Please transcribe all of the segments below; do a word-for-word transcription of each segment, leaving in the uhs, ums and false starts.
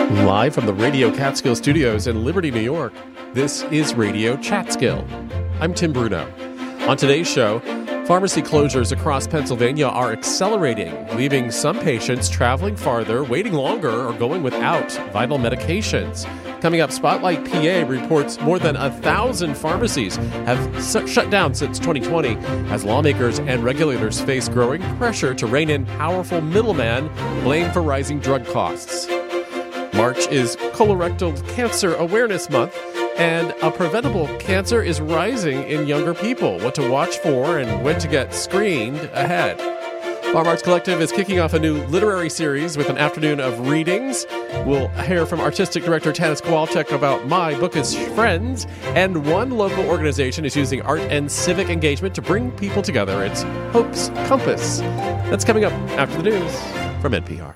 Live from the Radio Catskill Studios in Liberty, New York, this is Radio Chatskill. I'm Tim Bruno. On today's show, pharmacy closures across Pennsylvania are accelerating, leaving some patients traveling farther, waiting longer, or going without vital medications. Coming up, Spotlight P A reports more than a thousand pharmacies have su- shut down since twenty twenty as lawmakers and regulators face growing pressure to rein in powerful middlemen blamed for rising drug costs. March is Colorectal Cancer Awareness Month, and a preventable cancer is rising in younger people. What to watch for and when to get screened ahead. Farm Arts Collective is kicking off a new literary series with an afternoon of readings. We'll hear from artistic director Tanis Kowalczyk about My Book is Friends, and one local organization is using art and civic engagement to bring people together. It's Hope's Compass. That's coming up after the news from N P R.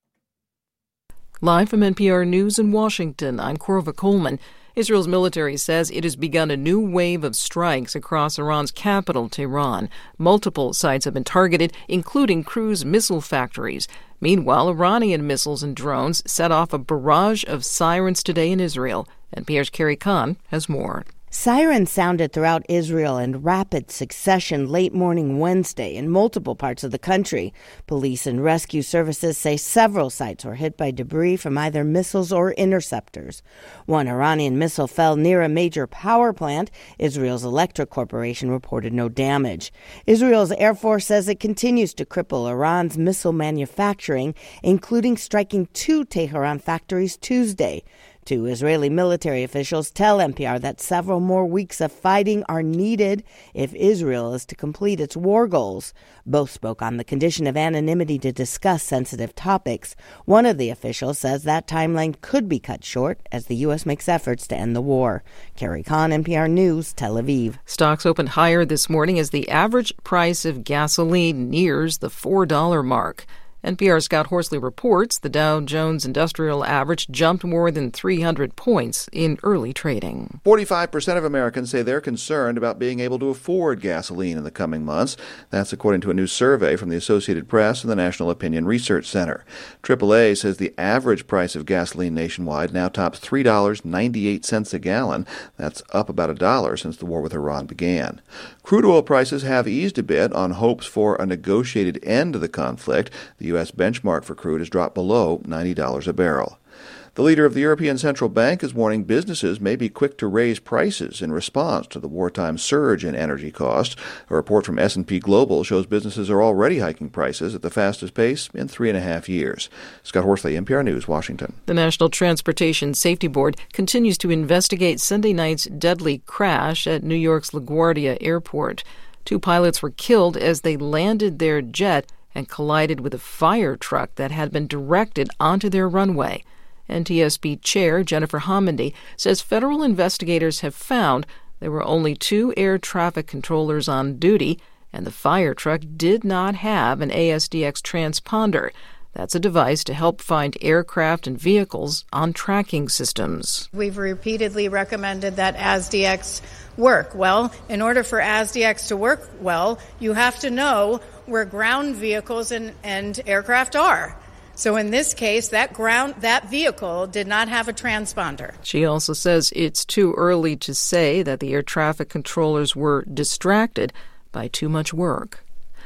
Live from N P R News in Washington, I'm Korva Coleman. Israel's military says it has begun a new wave of strikes across Iran's capital, Tehran. Multiple sites have been targeted, including cruise missile factories. Meanwhile, Iranian missiles and drones set off a barrage of sirens today in Israel. N P R's Carrie Kahn has more. Sirens sounded throughout Israel in rapid succession late morning Wednesday in multiple parts of the country. Police and rescue services say several sites were hit by debris from either missiles or interceptors. One Iranian missile fell near a major power plant. Israel's electric corporation reported no damage. Israel's Air Force says it continues to cripple Iran's missile manufacturing, including striking two Tehran factories Tuesday. Two Israeli military officials tell N P R that several more weeks of fighting are needed if Israel is to complete its war goals. Both spoke on the condition of anonymity to discuss sensitive topics. One of the officials says that timeline could be cut short as the U S makes efforts to end the war. Carrie Kahn, N P R News, Tel Aviv. Stocks opened higher this morning as the average price of gasoline nears the four dollar mark. N P R's Scott Horsley reports the Dow Jones Industrial Average jumped more than three hundred points in early trading. forty-five percent of Americans say they're concerned about being able to afford gasoline in the coming months. That's according to a new survey from the Associated Press and the National Opinion Research Center. triple A says the average price of gasoline nationwide now tops three dollars and ninety-eight cents a gallon. That's up about a dollar since the war with Iran began. Crude oil prices have eased a bit on hopes for a negotiated end to the conflict. The U S benchmark for crude has dropped below ninety dollars a barrel. The leader of the European Central Bank is warning businesses may be quick to raise prices in response to the wartime surge in energy costs. A report from S and P Global shows businesses are already hiking prices at the fastest pace in three and a half years. Scott Horsley, N P R News, Washington. The National Transportation Safety Board continues to investigate Sunday night's deadly crash at New York's LaGuardia Airport. Two pilots were killed as they landed their jet and collided with a fire truck that had been directed onto their runway. N T S B Chair Jennifer Homendy says federal investigators have found there were only two air traffic controllers on duty, and the fire truck did not have an A S D X transponder. That's a device to help find aircraft and vehicles on tracking systems. We've repeatedly recommended that A S D X work. Well, in order for A S D X to work well, you have to know where ground vehicles and, and aircraft are. So in this case, that ground that vehicle did not have a transponder. She also says it's too early to say that the air traffic controllers were distracted by too much work.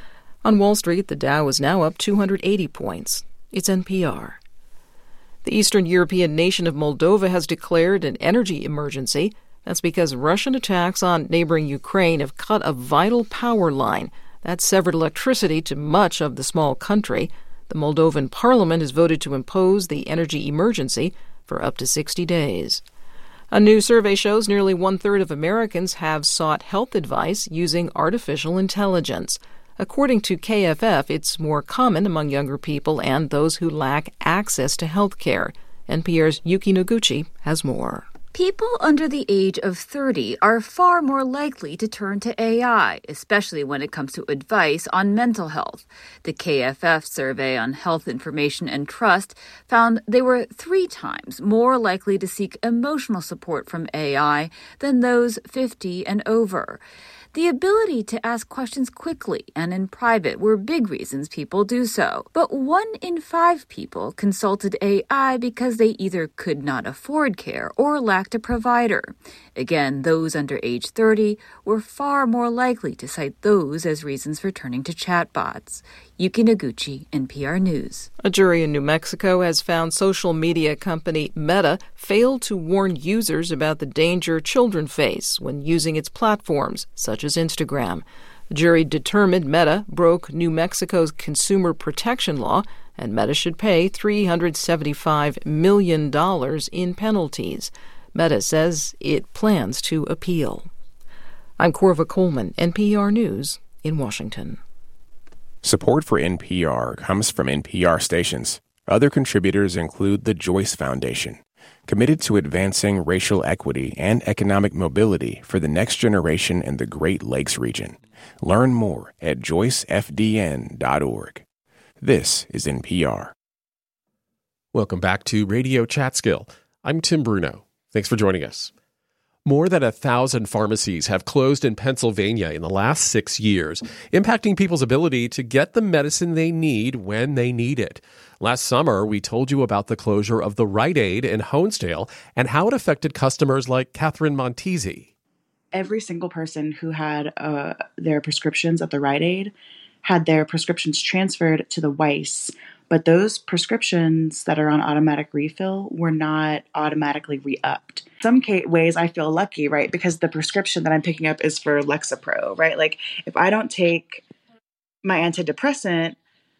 On Wall Street, the Dow is now up two hundred eighty points. It's N P R. The Eastern European nation of Moldova has declared an energy emergency. That's because Russian attacks on neighboring Ukraine have cut a vital power line that severed electricity to much of the small country. The Moldovan parliament has voted to impose the energy emergency for up to sixty days. A new survey shows nearly one-third of Americans have sought health advice using artificial intelligence. According to K F F, it's more common among younger people and those who lack access to health care. N P R's Yuki Noguchi has more. People under the age of thirty are far more likely to turn to A I, especially when it comes to advice on mental health. The K F F survey on health information and trust found they were three times more likely to seek emotional support from A I than those fifty and over. The ability to ask questions quickly and in private were big reasons people do so. But one in five people consulted A I because they either could not afford care or lacked a provider. Again, those under age thirty were far more likely to cite those as reasons for turning to chatbots. Yuki Noguchi, N P R News. A jury in New Mexico has found social media company Meta failed to warn users about the danger children face when using its platforms, such as Instagram. The jury determined Meta broke New Mexico's consumer protection law, and Meta should pay three hundred seventy-five million dollars in penalties. Meta says it plans to appeal. I'm Corva Coleman, N P R News in Washington. Support for N P R comes from N P R stations. Other contributors include the Joyce Foundation, committed to advancing racial equity and economic mobility for the next generation in the Great Lakes region. Learn more at joyce f d n dot org. This is N P R. Welcome back to Radio Chatskill. I'm Tim Bruno. Thanks for joining us. More than a thousand pharmacies have closed in Pennsylvania in the last six years, impacting people's ability to get the medicine they need when they need it. Last summer, we told you about the closure of the Rite Aid in Honesdale and how it affected customers like Catherine Montesi. Every single person who had uh, their prescriptions at the Rite Aid had their prescriptions transferred to the Weiss, but those prescriptions that are on automatic refill were not automatically re-upped. In some ca- ways, I feel lucky, right? Because the prescription that I'm picking up is for Lexapro, right? Like, if I don't take my antidepressant,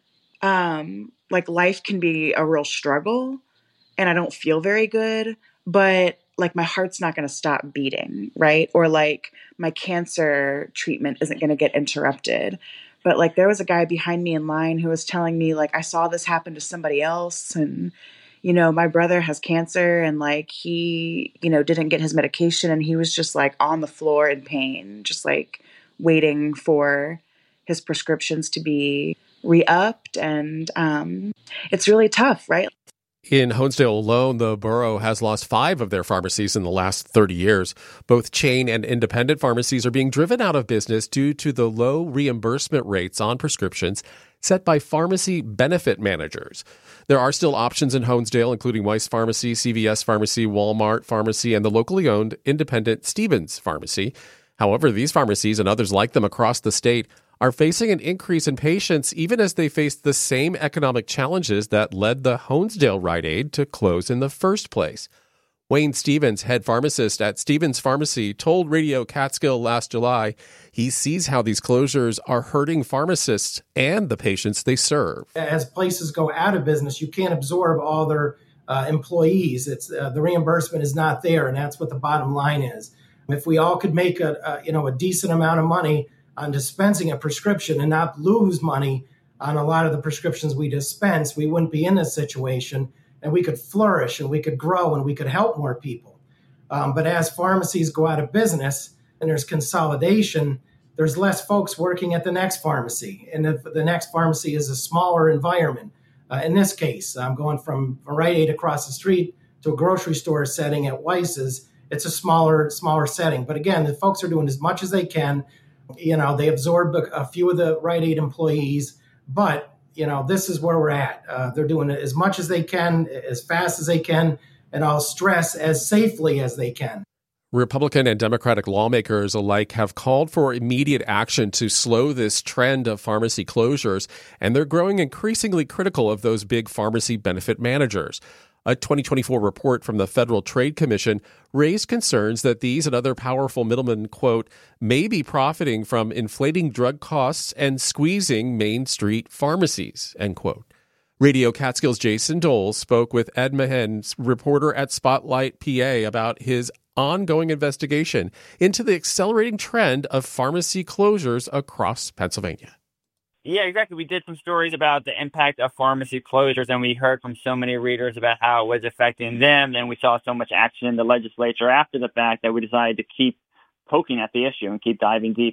um, like, life can be a real struggle, and I don't feel very good, but, like, my heart's not going to stop beating, right? Or, like, my cancer treatment isn't going to get interrupted. But, like, there was a guy behind me in line who was telling me, like, I saw this happen to somebody else. And, you know, my brother has cancer and, like, he, you know, didn't get his medication. And he was just, like, on the floor in pain, just, like, waiting for his prescriptions to be re-upped. And um, it's really tough, right? In Honesdale alone, the borough has lost five of their pharmacies in the last thirty years. Both chain and independent pharmacies are being driven out of business due to the low reimbursement rates on prescriptions set by pharmacy benefit managers. There are still options in Honesdale, including Weiss Pharmacy, C V S Pharmacy, Walmart Pharmacy, and the locally owned independent Stevens Pharmacy. However, these pharmacies and others like them across the state are facing an increase in patients even as they face the same economic challenges that led the Honesdale Rite Aid to close in the first place. Wayne Stevens, head pharmacist at Stevens Pharmacy, told Radio Catskill last July he sees how these closures are hurting pharmacists and the patients they serve. As places go out of business, you can't absorb all their uh, employees. It's uh, the reimbursement is not there, and that's what the bottom line is. If we all could make a, a you know a decent amount of money on dispensing a prescription and not lose money on a lot of the prescriptions we dispense, we wouldn't be in this situation, and we could flourish and we could grow and we could help more people. Um, but as pharmacies go out of business and there's consolidation, there's less folks working at the next pharmacy. And if the next pharmacy is a smaller environment, uh, in this case, I'm going from a Rite Aid across the street to a grocery store setting at Weiss's. It's a smaller, smaller setting. But again, the folks are doing as much as they can. You know, they absorb a, a few of the Rite Aid employees, but, you know, this is where we're at. Uh, they're doing as much as they can, as fast as they can, and I'll stress as safely as they can. Republican and Democratic lawmakers alike have called for immediate action to slow this trend of pharmacy closures, and they're growing increasingly critical of those big pharmacy benefit managers. A twenty twenty-four report from the Federal Trade Commission raised concerns that these and other powerful middlemen, quote, may be profiting from inflating drug costs and squeezing Main Street pharmacies, end quote. Radio Catskill's Jason Dole spoke with Ed Mahan, reporter at Spotlight P A, about his ongoing investigation into the accelerating trend of pharmacy closures across Pennsylvania. Yeah, exactly. We did some stories about the impact of pharmacy closures, and we heard from so many readers about how it was affecting them. And we saw so much action in the legislature after the fact that we decided to keep poking at the issue and keep diving deep.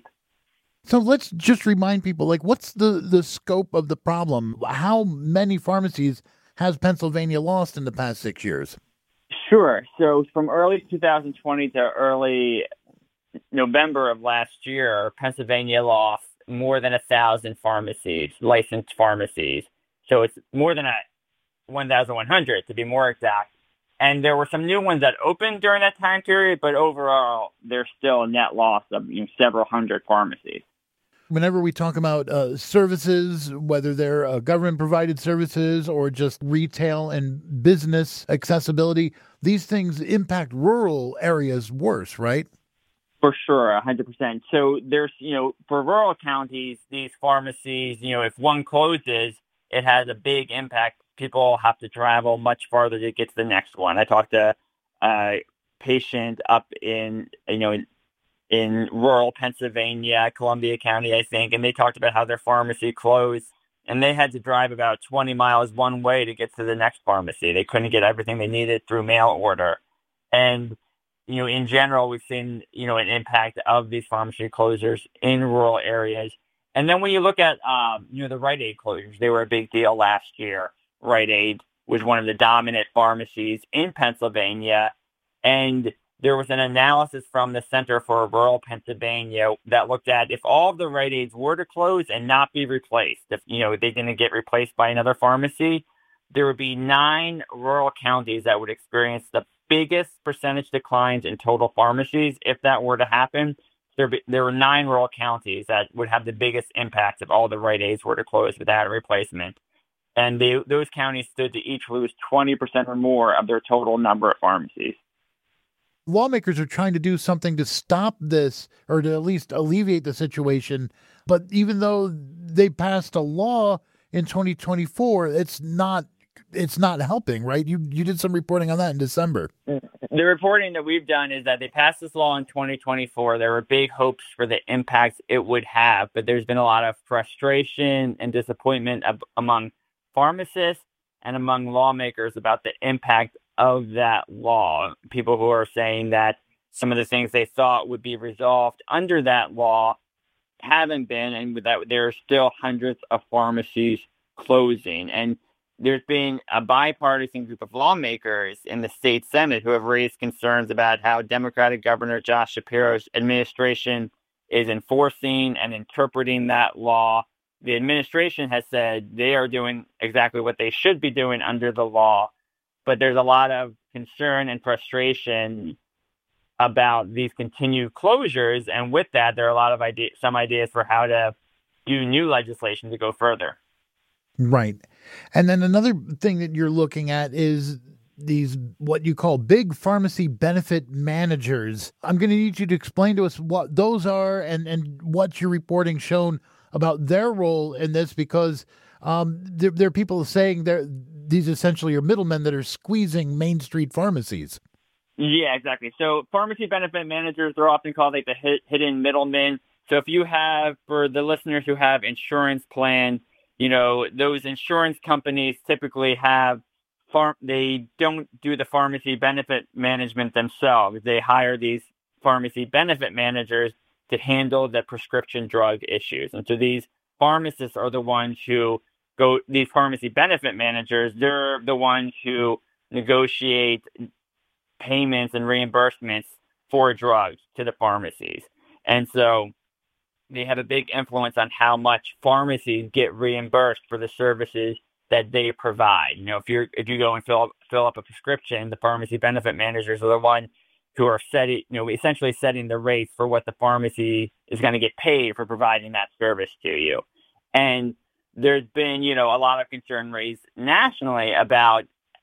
So let's just remind people, like, what's the, the scope of the problem? How many pharmacies has Pennsylvania lost in the past six years? Sure. So from early two thousand twenty to early November of last year, Pennsylvania lost more than a thousand pharmacies, licensed pharmacies. So it's more than a one thousand one hundred to be more exact. And there were some new ones that opened during that time period, but overall, there's still a net loss of you know, several hundred pharmacies. Whenever we talk about uh, services, whether they're uh, government-provided services or just retail and business accessibility, these things impact rural areas worse, right? For sure, one hundred percent. So there's, you know, for rural counties, these pharmacies, you know, if one closes, it has a big impact. People have to travel much farther to get to the next one. I talked to a patient up in, you know, in, in rural Pennsylvania, Columbia County, I think, and they talked about how their pharmacy closed and they had to drive about twenty miles one way to get to the next pharmacy. They couldn't get everything they needed through mail order. And, you know, in general, we've seen, you know, an impact of these pharmacy closures in rural areas. And then when you look at, um, you know, the Rite Aid closures, they were a big deal last year. Rite Aid was one of the dominant pharmacies in Pennsylvania. And there was an analysis from the Center for Rural Pennsylvania that looked at if all of the Rite Aids were to close and not be replaced, if, you know, they didn't get replaced by another pharmacy, there would be nine rural counties that would experience the biggest percentage declines in total pharmacies. If that were to happen, there, be, there were nine rural counties that would have the biggest impact if all the Rite Aids were to close without a replacement. And they, those counties stood to each lose twenty percent or more of their total number of pharmacies. Lawmakers are trying to do something to stop this or to at least alleviate the situation. But even though they passed a law in twenty twenty-four, it's not it's not helping, right? You you did some reporting on that in December. The reporting that we've done is that they passed this law in twenty twenty-four. There were big hopes for the impacts it would have, but there's been a lot of frustration and disappointment ab- among pharmacists and among lawmakers about the impact of that law. People who are saying that some of the things they thought would be resolved under that law haven't been, and that there are still hundreds of pharmacies closing. And there's been a bipartisan group of lawmakers in the state Senate who have raised concerns about how Democratic Governor Josh Shapiro's administration is enforcing and interpreting that law. The administration has said they are doing exactly what they should be doing under the law, but there's a lot of concern and frustration about these continued closures. And with that, there are a lot of ideas, some ideas for how to do new legislation to go further. Right. And then another thing that you're looking at is these what you call big pharmacy benefit managers. I'm going to need you to explain to us what those are and, and what your reporting shown about their role in this, because um, there, there are people saying they're, these essentially are middlemen that are squeezing Main Street pharmacies. Yeah, exactly. So pharmacy benefit managers are often called like the hit, hidden middlemen. So if you have, for the listeners who have insurance plans, you know, those insurance companies typically have, farm, they don't do the pharmacy benefit management themselves. They hire these pharmacy benefit managers to handle the prescription drug issues. And so these pharmacists are the ones who go, these pharmacy benefit managers, they're the ones who negotiate payments and reimbursements for drugs to the pharmacies. And so they have a big influence on how much pharmacies get reimbursed for the services that they provide. You know, if you're if you go and fill up, fill up a prescription, the pharmacy benefit managers are the ones who are setting, you know, essentially setting the rates for what the pharmacy is going to get paid for providing that service to you. And there's been, you know, a lot of concern raised nationally about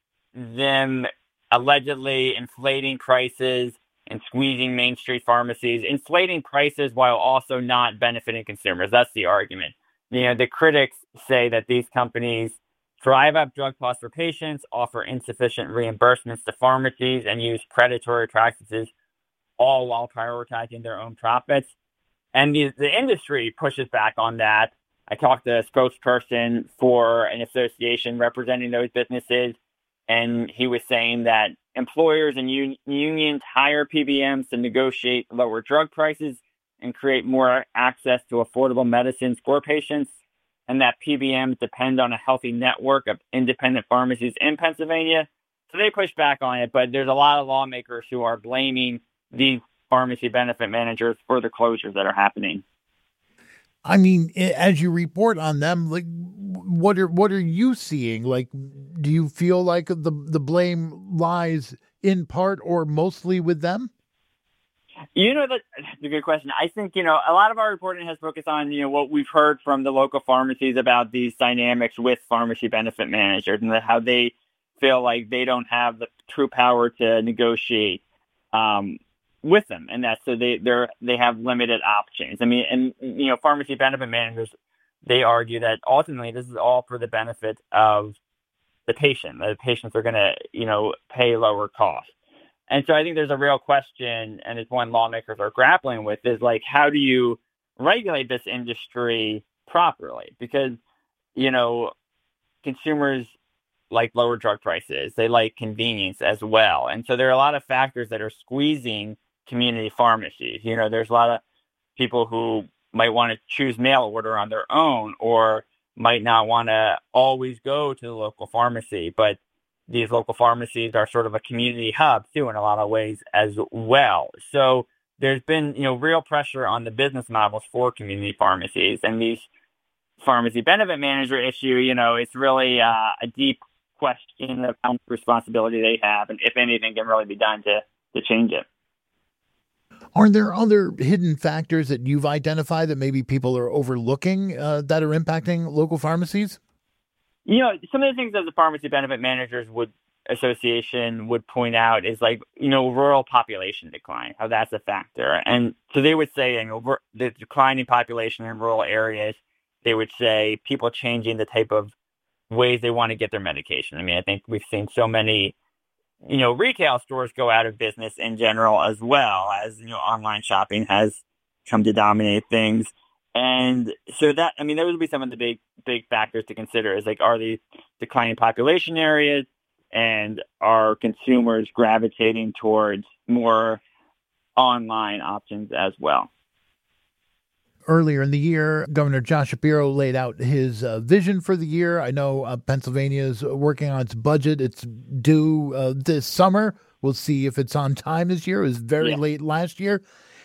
them allegedly inflating prices and squeezing Main Street pharmacies, inflating prices while also not benefiting consumers. That's the argument. You know, the critics say that these companies drive up drug costs for patients, offer insufficient reimbursements to pharmacies, and use predatory practices, all while prioritizing their own profits. And the, the industry pushes back on that. I talked to a spokesperson for an association representing those businesses, and he was saying that employers and un- unions hire P B Ms to negotiate lower drug prices and create more access to affordable medicines for patients, and that P B Ms depend on a healthy network of independent pharmacies in Pennsylvania. So they push back on it, but there's a lot of lawmakers who are blaming these pharmacy benefit managers for the closures that are happening. I mean, as you report on them, like, what are what are you seeing? Like, do you feel like the the blame lies in part or mostly with them? You know, that's a good question. I think, you know, a lot of our reporting has focused on, you know, what we've heard from the local pharmacies about these dynamics with pharmacy benefit managers and how they feel like they don't have the true power to negotiate um, with them. And that's so they they're they have limited options. I mean, and, you know, pharmacy benefit managers, they argue that ultimately this is all for the benefit of the patient. The patients are going to, you know, pay lower costs. And so I think there's a real question, and it's one lawmakers are grappling with, is like, how do you regulate this industry properly? Because, you know, consumers like lower drug prices. They like convenience as well. And so there are a lot of factors that are squeezing community pharmacies. You know, there's a lot of people who might want to choose mail order on their own or might not want to always go to the local pharmacy. But these local pharmacies are sort of a community hub, too, in a lot of ways as well. So there's been, you know, real pressure on the business models for community pharmacies. And these pharmacy benefit manager issue, you know, it's really uh, a deep question of how much responsibility they have and if anything can really be done to, to change it. Are there other hidden factors that you've identified that maybe people are overlooking uh, that are impacting local pharmacies? You know, some of the things that the Pharmacy Benefit Managers would Association would point out is like, you know, rural population decline, how that's a factor. And so they would say, you know, the declining population in rural areas, they would say people changing the type of ways they want to get their medication. I mean, I think we've seen so many, you know, retail stores go out of business in general, as well as, you know, online shopping has come to dominate things. And so that, I mean, those would be some of the big, big factors to consider is like, are these declining population areas and are consumers gravitating towards more online options as well? Earlier in the year, Governor Josh Shapiro laid out his uh, vision for the year. I know uh, Pennsylvania is working on its budget. It's due uh, this summer. We'll see if it's on time this year. It was very yeah. late last year.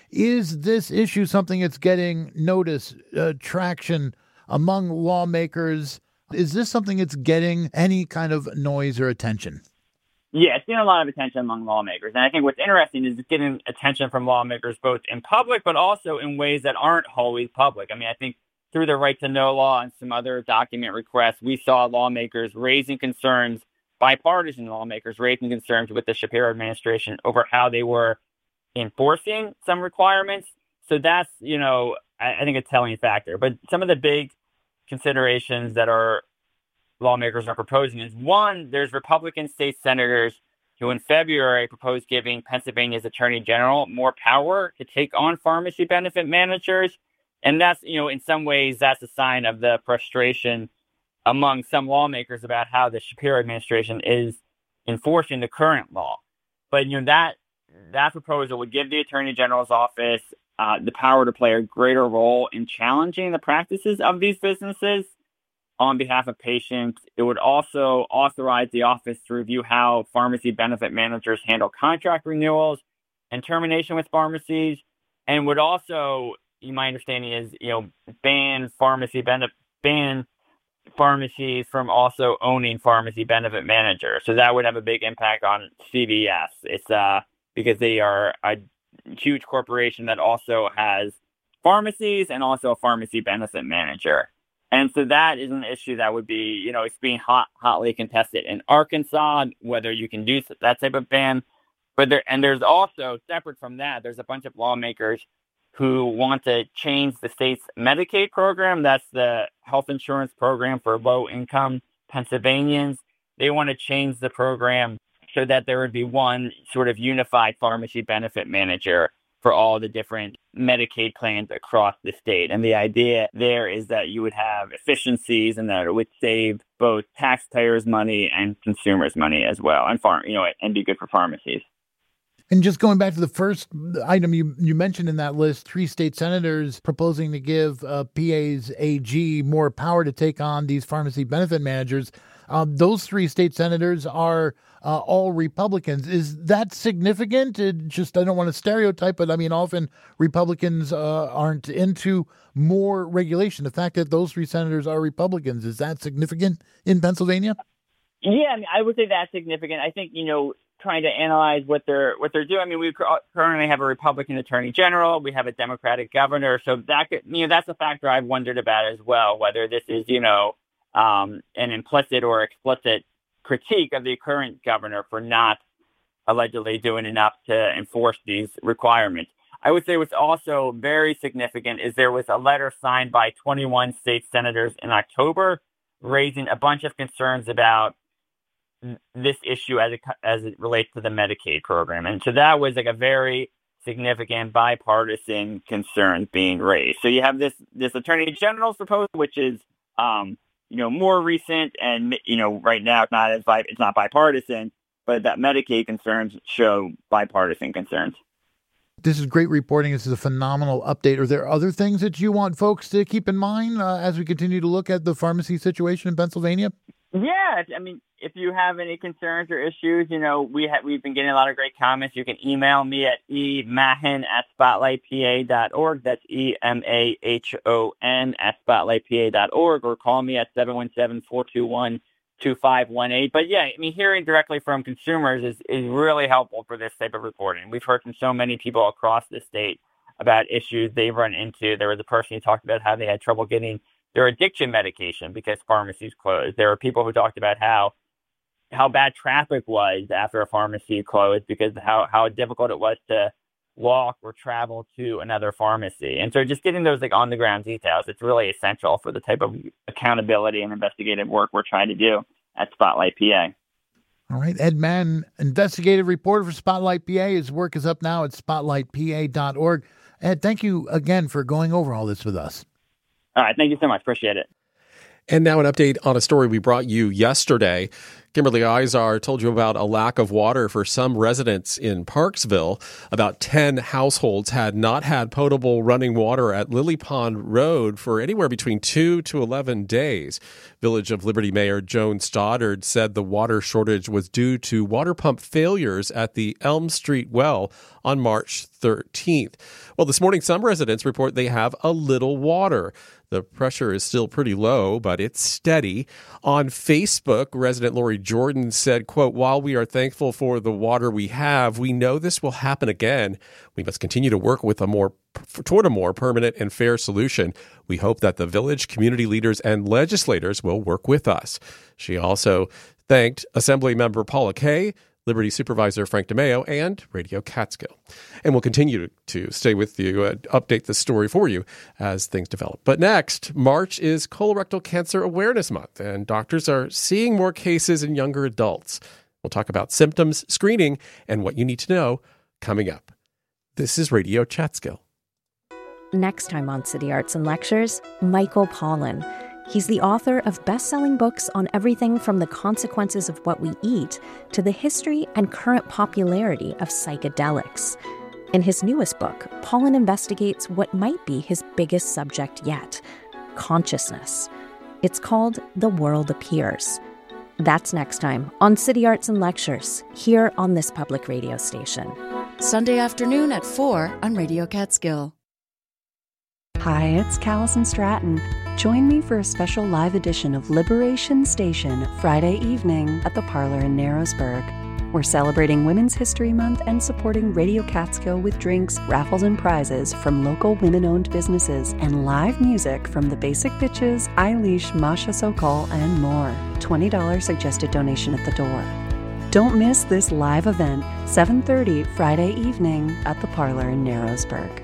Is this issue something that's getting notice, uh, traction among lawmakers? Is this something that's getting any kind of noise or attention? Yeah, it's getting a lot of attention among lawmakers. And I think what's interesting is it's getting attention from lawmakers both in public, but also in ways that aren't always public. I mean, I think through the Right to Know law and some other document requests, we saw lawmakers raising concerns, bipartisan lawmakers raising concerns with the Shapiro administration over how they were enforcing some requirements. So that's, you know, I, I think a telling factor. But some of the big considerations that our lawmakers are proposing is, one, there's Republican state senators who in February proposed giving Pennsylvania's attorney general more power to take on pharmacy benefit managers. And that's, you know, in some ways, that's a sign of the frustration among some lawmakers about how the Shapiro administration is enforcing the current law. But, you know, that That proposal would give the Attorney General's office uh, the power to play a greater role in challenging the practices of these businesses on behalf of patients. It would also authorize the office to review how pharmacy benefit managers handle contract renewals and termination with pharmacies, and would also, my understanding is, you know, ban pharmacy benefit ban pharmacies from also owning pharmacy benefit managers. So that would have a big impact on C V S. It's uh. because they are a huge corporation that also has pharmacies and also a pharmacy benefit manager. And so that is an issue that would be, you know, it's being hot, hotly contested in Arkansas, whether you can do that type of ban. But there, and there's also, separate from that, there's a bunch of lawmakers who want to change the state's Medicaid program. That's the health insurance program for low-income Pennsylvanians. They want to change the program so that there would be one sort of unified pharmacy benefit manager for all the different Medicaid plans across the state. And the idea there is that you would have efficiencies and that it would save both taxpayers' money and consumers' money as well, and farm, you know, and be good for pharmacies. And just going back to the first item you, you mentioned in that list, three state senators proposing to give uh, P A's A G more power to take on these pharmacy benefit managers. Um, those three state senators are uh, all Republicans. Is that significant? It just, I don't want to stereotype, but I mean, often Republicans uh, aren't into more regulation. The fact that those three senators are Republicans, is that significant in Pennsylvania? Yeah, I mean, I would say that's significant. I think, you know, trying to analyze what they're what they're doing. I mean, we currently have a Republican Attorney General, we have a Democratic governor, so that could, you know, that's a factor I've wondered about as well. Whether this is, you know, um, an implicit or explicit critique of the current governor for not allegedly doing enough to enforce these requirements. I would say what's also very significant is there was a letter signed by twenty-one state senators in October raising a bunch of concerns about this issue as it, as it relates to the Medicaid program. And so that was like a very significant bipartisan concern being raised. So you have this, this Attorney General's proposal, which is, um, you know, more recent and, you know, right now it's not as bi- it's not bipartisan, but that Medicaid concerns show bipartisan concerns. This is great reporting. This is a phenomenal update. Are there other things that you want folks to keep in mind uh, as we continue to look at the pharmacy situation in Pennsylvania? Yeah, I mean, if you have any concerns or issues, you know, we have we've been getting a lot of great comments. You can email me at emahan at spotlight p a dot org. That's E M A H O N at spotlight p a dot org, or call me at seven one seven, four two one, two five one eight. But yeah, I mean, hearing directly from consumers is, is really helpful for this type of reporting. We've heard from so many people across the state about issues they've run into. There was a person who talked about how they had trouble getting their addiction medication because pharmacies closed. There were people who talked about how how bad traffic was after a pharmacy closed because how, how difficult it was to walk or travel to another pharmacy. And so just getting those like on the ground details, it's really essential for the type of accountability and investigative work we're trying to do at Spotlight P A. All right. Ed Mann, investigative reporter for Spotlight P A. His work is up now at spotlight p a dot org. Ed, thank you again for going over all this with us. All right. Thank you so much. Appreciate it. And now an update on a story we brought you yesterday. Kimberly Izar told you about a lack of water for some residents in Parksville. About ten households had not had potable running water at Lily Pond Road for anywhere between two to eleven days. Village of Liberty Mayor Joan Stoddard said the water shortage was due to water pump failures at the Elm Street well on March thirteenth. Well, this morning, some residents report they have a little water. The pressure is still pretty low, but it's steady. On Facebook, resident Lori Jordan said, quote, "While we are thankful for the water we have, we know this will happen again. We must continue to work with a more toward a more permanent and fair solution. We hope that the village, community leaders, and legislators will work with us." She also thanked Assembly Member Paula Kay, Liberty Supervisor Frank DeMeo, and Radio Catskill. And we'll continue to stay with you and update the story for you as things develop. But next, March is Colorectal Cancer Awareness Month, and doctors are seeing more cases in younger adults. We'll talk about symptoms, screening, and what you need to know coming up. This is Radio Catskill. Next time on City Arts and Lectures, Michael Pollan. He's the author of best-selling books on everything from the consequences of what we eat to the history and current popularity of psychedelics. In his newest book, Pollan investigates what might be his biggest subject yet, consciousness. It's called The World Appears. That's next time on City Arts and Lectures, here on this public radio station. Sunday afternoon at four on Radio Catskill. Hi, it's Callison Stratton. Join me for a special live edition of Liberation Station Friday evening at the Parlor in Narrowsburg. We're celebrating Women's History Month and supporting Radio Catskill with drinks, raffles, and prizes from local women-owned businesses and live music from the Basic Bitches, Eilish, Masha Sokol, and more. twenty dollars suggested donation at the door. Don't miss this live event, seven thirty Friday evening at the Parlor in Narrowsburg.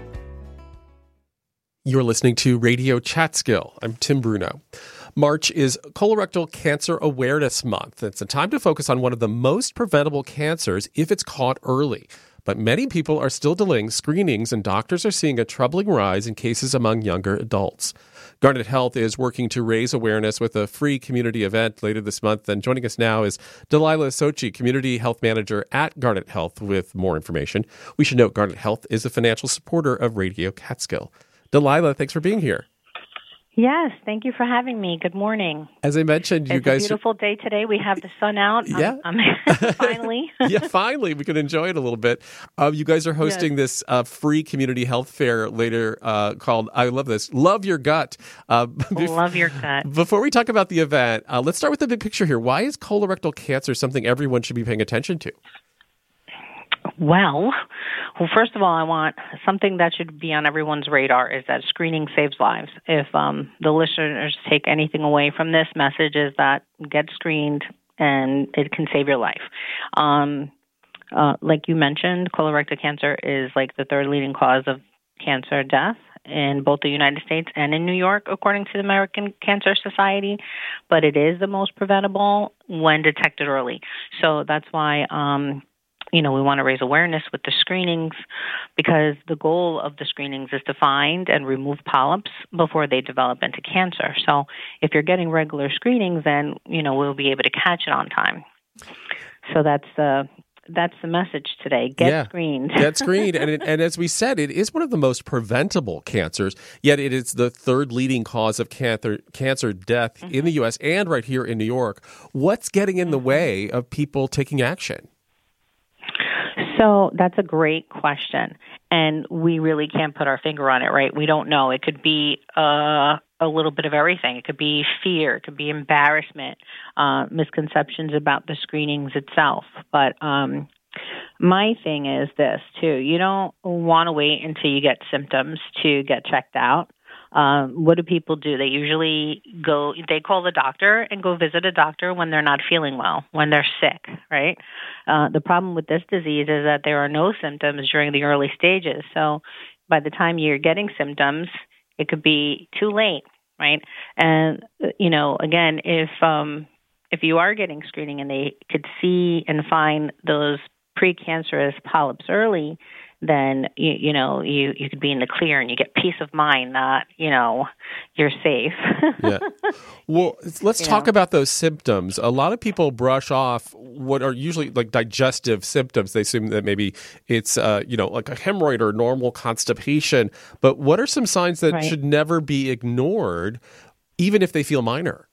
You're listening to Radio Catskill. I'm Tim Bruno. March is Colorectal Cancer Awareness Month. It's a time to focus on one of the most preventable cancers if it's caught early. But many people are still delaying screenings, and doctors are seeing a troubling rise in cases among younger adults. Garnet Health is working to raise awareness with a free community event later this month. And joining us now is Delilah Sochi, Community Health Manager at Garnet Health, with more information. We should note Garnet Health is a financial supporter of Radio Catskill. Delilah, thanks for being here. Yes, thank you for having me. Good morning. As I mentioned, you it's guys... It's a beautiful day today. We have the sun out. Yeah. Um, um, finally. yeah, finally. We can enjoy it a little bit. Um, you guys are hosting yes. this uh, free community health fair later uh, called, I love this, Love Your Gut. Uh, bef- love Your Gut. Before we talk about the event, uh, let's start with the big picture here. Why is colorectal cancer something everyone should be paying attention to? Well, well, first of all, I want something that should be on everyone's radar is that screening saves lives. If um, the listeners take anything away from this message is that get screened and it can save your life. Um, uh, like you mentioned, colorectal cancer is like the third leading cause of cancer death in both the United States and in New York, according to the American Cancer Society, but it is the most preventable when detected early. So that's why um, you know, we want to raise awareness with the screenings because the goal of the screenings is to find and remove polyps before they develop into cancer. So if you're getting regular screenings, then, you know, we'll be able to catch it on time. So that's the that's the message today. Get yeah, screened. Get screened. And, it, and as we said, it is one of the most preventable cancers, yet it is the third leading cause of cancer, cancer death mm-hmm. in the U S and right here in New York. What's getting in mm-hmm. the way of people taking action? So that's a great question, and we really can't put our finger on it, right? We don't know. It could be uh, a little bit of everything. It could be fear. It could be embarrassment, uh, misconceptions about the screenings itself. But um, my thing is this, too. You don't want to wait until you get symptoms to get checked out. Um, what do people do? They usually go, they call the doctor and go visit a doctor when they're not feeling well, when they're sick, right? Uh, the problem with this disease is that there are no symptoms during the early stages. So by the time you're getting symptoms, it could be too late, right? And, you know, again, if um, if you are getting screening and they could see and find those precancerous polyps early, then, you, you know, you, you could be in the clear and you get peace of mind that, you know, you're safe. yeah. Well, let's you talk know? about those symptoms. A lot of people brush off what are usually like digestive symptoms. They assume that maybe it's, uh, you know, like a hemorrhoid or normal constipation. But what are some signs that right. should never be ignored, even if they feel minor?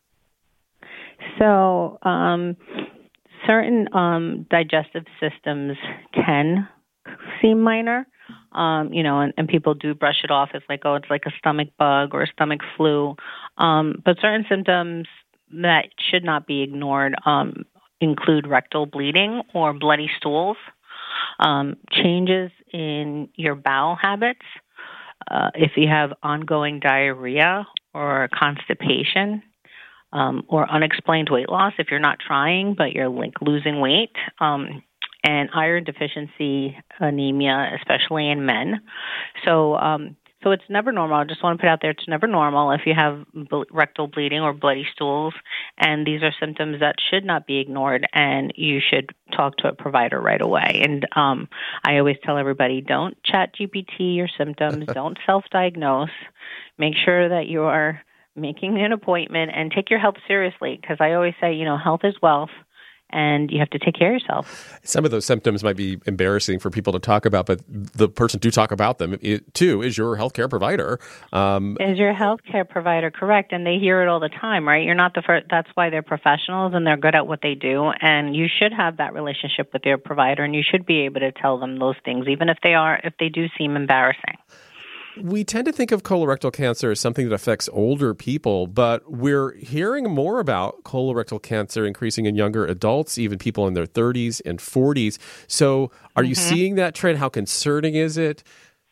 So um, certain um, digestive systems can seem minor, um, you know, and, and people do brush it off as like, oh, it's like a stomach bug or a stomach flu. Um, but certain symptoms that should not be ignored um, include rectal bleeding or bloody stools, um, changes in your bowel habits, uh, if you have ongoing diarrhea or constipation, um, or unexplained weight loss, if you're not trying but you're like losing weight, um, and iron deficiency anemia, especially in men. So um, so it's never normal. I just want to put out there it's never normal if you have ble- rectal bleeding or bloody stools, and these are symptoms that should not be ignored, and you should talk to a provider right away. And um, I always tell everybody, don't chat G P T your symptoms, don't self-diagnose. Make sure that you are making an appointment and take your health seriously, because I always say, you know, health is wealth. And you have to take care of yourself. Some of those symptoms might be embarrassing for people to talk about, but the person to talk about them, it, too, is your healthcare provider. Um, is your healthcare provider, correct? And they hear it all the time, right? You're not the first. That's why they're professionals and they're good at what they do. And you should have that relationship with your provider, and you should be able to tell them those things, even if they are, if they do seem embarrassing. We tend to think of colorectal cancer as something that affects older people, but we're hearing more about colorectal cancer increasing in younger adults, even people in their thirties and forties. So are mm-hmm. you seeing that trend? How concerning is it?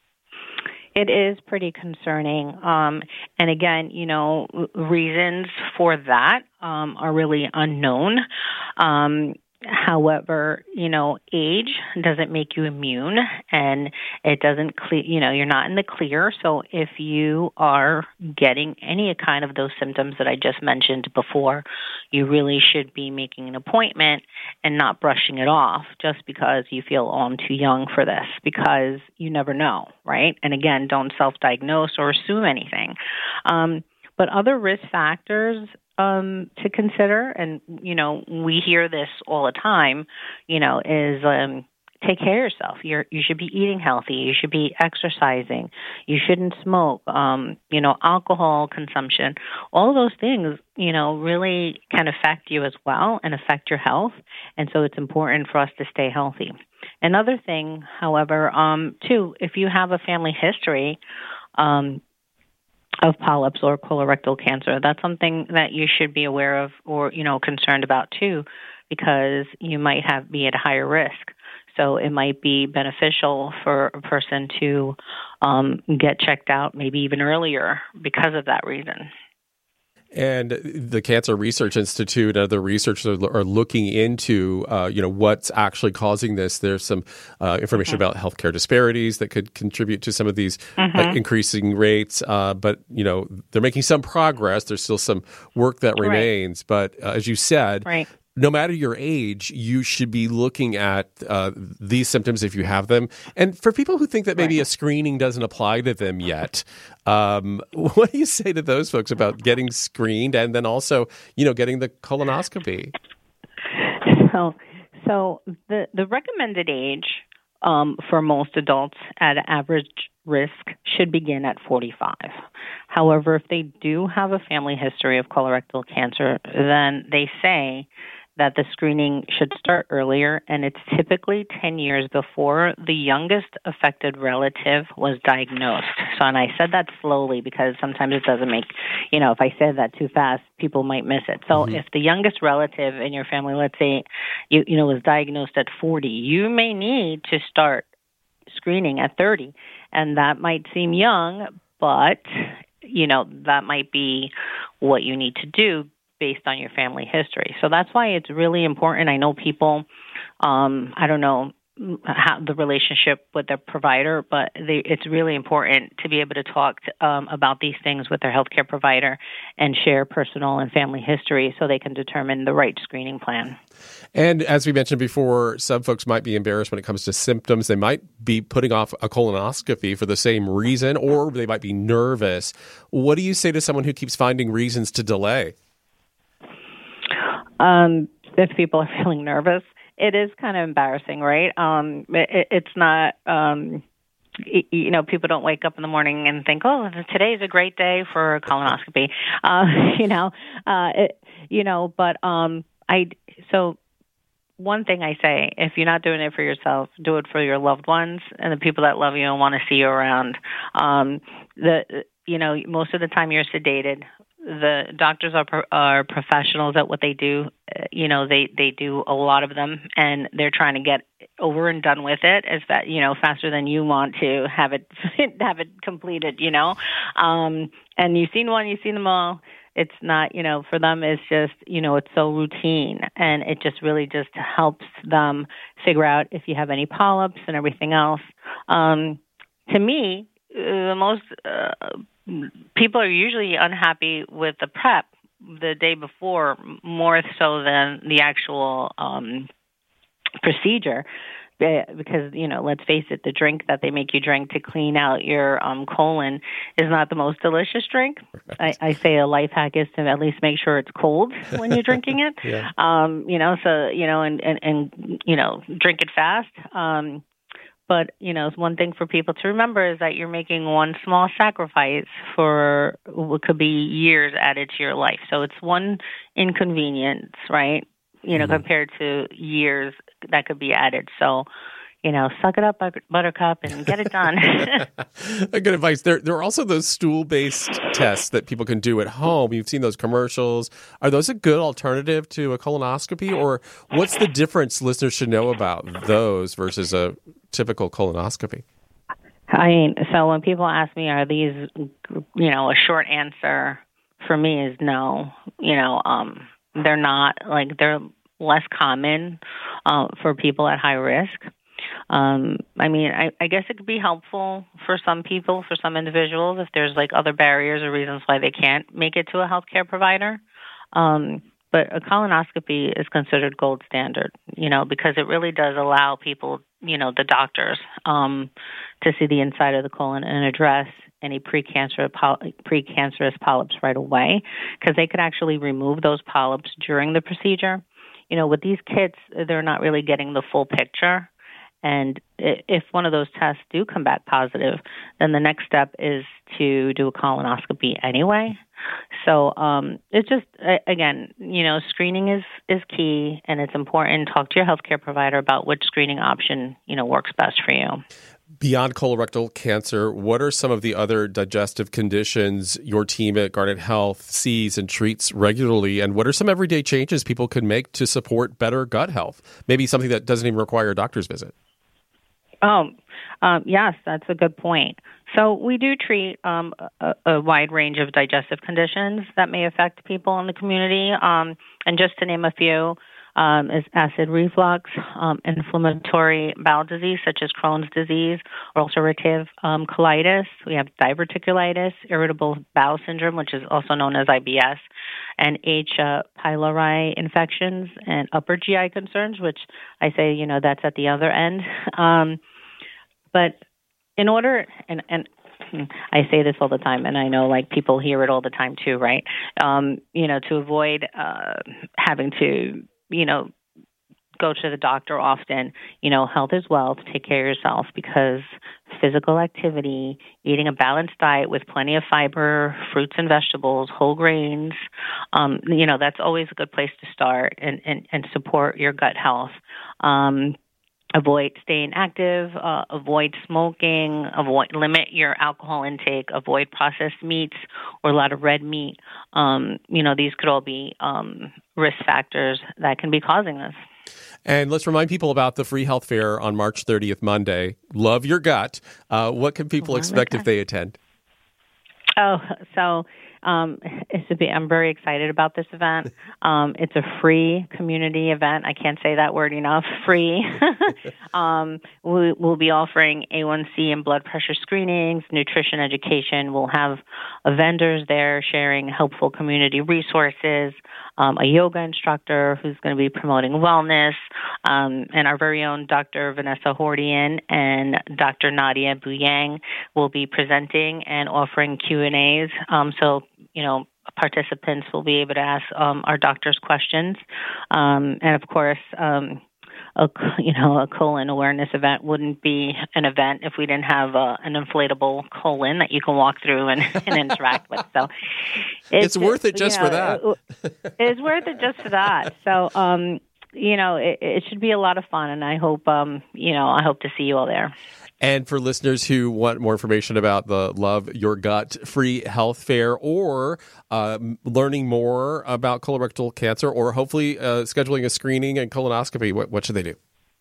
It is pretty concerning. Um, and again, you know, reasons for that um, are really unknown. Um However, you know, age doesn't make you immune, and it doesn't clear, you know, you're not in the clear. So if you are getting any kind of those symptoms that I just mentioned before, you really should be making an appointment and not brushing it off just because you feel, oh, I'm too young for this, because you never know, right? And again, don't self-diagnose or assume anything. Um, but other risk factors Um, to consider, and, you know, we hear this all the time, you know, is um, take care of yourself. You're, you should be eating healthy. You should be exercising. You shouldn't smoke. Um, you know, alcohol consumption. All those things, you know, really can affect you as well and affect your health. And so it's important for us to stay healthy. Another thing, however, um, too, if you have a family history um, of polyps or colorectal cancer, that's something that you should be aware of or, you know, concerned about too, because you might have be at a higher risk. So it might be beneficial for a person to um, get checked out maybe even earlier because of that reason. And the Cancer Research Institute and other researchers are looking into, uh, you know, what's actually causing this. There's some uh, information mm-hmm. about healthcare disparities that could contribute to some of these mm-hmm. uh, increasing rates. Uh, but, you know, they're making some progress. There's still some work that remains. Right. But uh, as you said, right. no matter your age, you should be looking at uh, these symptoms if you have them. And for people who think that maybe right. a screening doesn't apply to them yet, um, what do you say to those folks about getting screened and then also, you know, getting the colonoscopy? So, so the, the recommended age um, for most adults at average risk should begin at forty-five. However, if they do have a family history of colorectal cancer, then they say that the screening should start earlier, and it's typically ten years before the youngest affected relative was diagnosed. So, and I said that slowly because sometimes it doesn't make, you know, if I said that too fast, people might miss it. So mm-hmm. if the youngest relative in your family, let's say, you, you know, was diagnosed at forty, you may need to start screening at thirty. And that might seem young, but, you know, that might be what you need to do based on your family history. So that's why it's really important. I know people, um, I don't know how the relationship with their provider, but they, it's really important to be able to talk to, um, about these things with their healthcare provider and share personal and family history so they can determine the right screening plan. And as we mentioned before, some folks might be embarrassed when it comes to symptoms. They might be putting off a colonoscopy for the same reason, or they might be nervous. What do you say to someone who keeps finding reasons to delay? Um, if people are feeling nervous, it is kind of embarrassing, right? Um, it, it's not, um, it, you know, people don't wake up in the morning and think, oh, today's a great day for a colonoscopy, uh, you know, uh, it, you know, but um, I, so one thing I say, if you're not doing it for yourself, do it for your loved ones and the people that love you and want to see you around. Um, the, you know, most of the time you're sedated. The doctors are pro- are professionals at what they do. Uh, you know, they, they do a lot of them, and they're trying to get over and done with it as that, you know, faster than you want to have it have it completed. You know, um, and you've seen one, you've seen them all. It's not, you know, for them, it's just, you know, it's so routine, and it just really just helps them figure out if you have any polyps and everything else. Um, to me, the most uh, people are usually unhappy with the prep the day before more so than the actual um, procedure. Because, you know, let's face it, the drink that they make you drink to clean out your um, colon is not the most delicious drink. I, I say a life hack is to at least make sure it's cold when you're drinking it. yeah. Um, you know, so, you know, and, and, and, you know, drink it fast. Um, but, you know, one thing for people to remember is that you're making one small sacrifice for what could be years added to your life. So it's one inconvenience, right? You know, mm-hmm. compared to years that could be added. So, you know, suck it up, buttercup, and get it done. Good advice. There, there are also those stool-based tests that people can do at home. You've seen those commercials. Are those a good alternative to a colonoscopy, or what's the difference listeners should know about those versus a typical colonoscopy? I mean, so when people ask me, are these, you know, a short answer for me is no. You know, um, they're not, like, they're less common uh, for people at high risk. Um, I mean, I, I guess it could be helpful for some people, for some individuals, if there's like other barriers or reasons why they can't make it to a healthcare provider. Um, but a colonoscopy is considered gold standard, you know, because it really does allow people, you know, the doctors, um, to see the inside of the colon and address any precancerous, poly- precancerous polyps right away, because they could actually remove those polyps during the procedure. You know, with these kits, they're not really getting the full picture. And if one of those tests do come back positive, then the next step is to do a colonoscopy anyway. So um, it's just, again, you know, screening is, is key, and it's important. Talk to your healthcare provider about which screening option, you know, works best for you. Beyond colorectal cancer, what are some of the other digestive conditions your team at Garnet Health sees and treats regularly? And what are some everyday changes people can make to support better gut health? Maybe something that doesn't even require a doctor's visit. Oh, um, yes, that's a good point. So we do treat um, a, a wide range of digestive conditions that may affect people in the community. Um, and just to name a few, um, is acid reflux, um, inflammatory bowel disease such as Crohn's disease, or ulcerative um, colitis. We have diverticulitis, irritable bowel syndrome, which is also known as I B S, and H. Uh, pylori infections and upper G I concerns, which I say, you know, that's at the other end. Um, but in order, and, and I say this all the time, and I know like people hear it all the time too, right? Um, you know, to avoid uh, having to, you know, go to the doctor often, you know, health is wealth. Take care of yourself, because physical activity, eating a balanced diet with plenty of fiber, fruits and vegetables, whole grains, um, you know, that's always a good place to start and, and, and support your gut health. Um, Avoid staying active, uh, avoid smoking, avoid limit your alcohol intake, avoid processed meats or a lot of red meat. Um, you know, these could all be um, risk factors that can be causing this. And let's remind people about the free health fair on March thirtieth, Monday. Love Your Gut. Uh, what can people Love expect if they attend? Oh, so um, it's a bit, I'm very excited about this event. Um, it's a free community event. I can't say that word enough. Free. um, we, we'll be offering A one C and blood pressure screenings, nutrition education. We'll have uh, vendors there sharing helpful community resources, um, a yoga instructor who's going to be promoting wellness, um, and our very own Doctor Vanessa Hordian and Doctor Nadia Buyang will be presenting and offering Q and A's. Um, so, you know, participants will be able to ask um, our doctors questions. Um, and, of course, um, a, you know, a colon awareness event wouldn't be an event if we didn't have uh, an inflatable colon that you can walk through and, and interact with. So it's, it's worth it just you know, for that. It's worth it just for that. So, um, you know, it, it should be a lot of fun, and I hope, um, you know, I hope to see you all there. And for listeners who want more information about the Love Your Gut free health fair, or uh, learning more about colorectal cancer, or hopefully uh, scheduling a screening and colonoscopy, what, what should they do?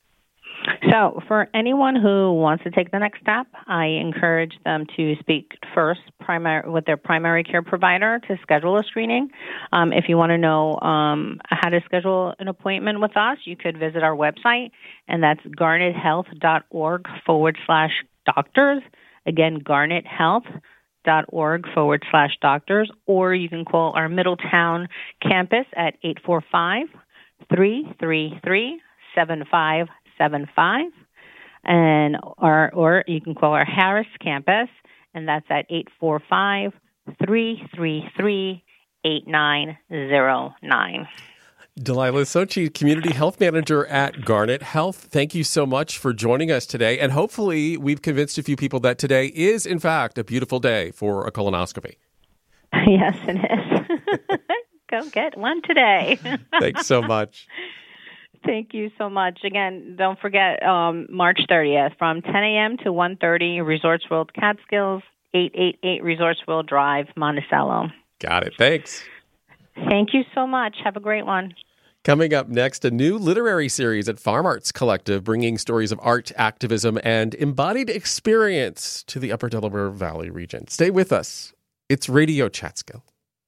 So for anyone who wants to take the next step, I encourage them to speak first primary, with their primary care provider to schedule a screening. Um, if you want to know um, how to schedule an appointment with us, you could visit our website, and that's garnethealth.org forward slash doctors. Again, garnethealth.org forward slash doctors, or you can call our Middletown campus at eight four five, three three three, seven five seven five, and or or you can call our Harris campus, and that's at eight four five, three three three, eight nine zero nine. Delilah Sochi, Community Health Manager at Garnet Health, thank you so much for joining us today, and hopefully we've convinced a few people that today is, in fact, a beautiful day for a colonoscopy. Yes, it is. Go get one today. Thanks so much. Thank you so much. Again, don't forget um, March thirtieth from ten a.m. to one thirty, Resorts World Catskills, eight eighty-eight Resorts World Drive, Monticello. Got it. Thanks. Thank you so much. Have a great one. Coming up next, a new literary series at Farm Arts Collective, bringing stories of art, activism, and embodied experience to the Upper Delaware Valley region. Stay with us. It's Radio Chatskill.